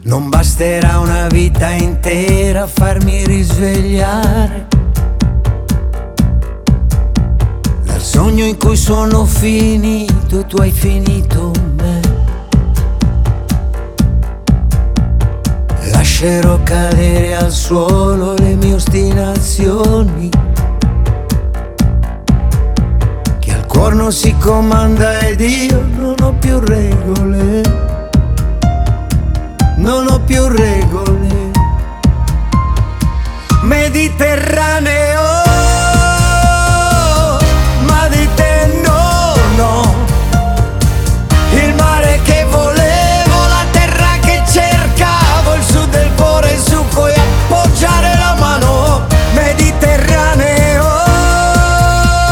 Non basterà una vita intera a farmi risvegliare dal sogno in cui sono finito e tu hai finito me. Lascerò cadere al suolo le mie ostinazioni, che al cuor non si comanda ed io non ho più regole. Non ho più regole. Mediterraneo,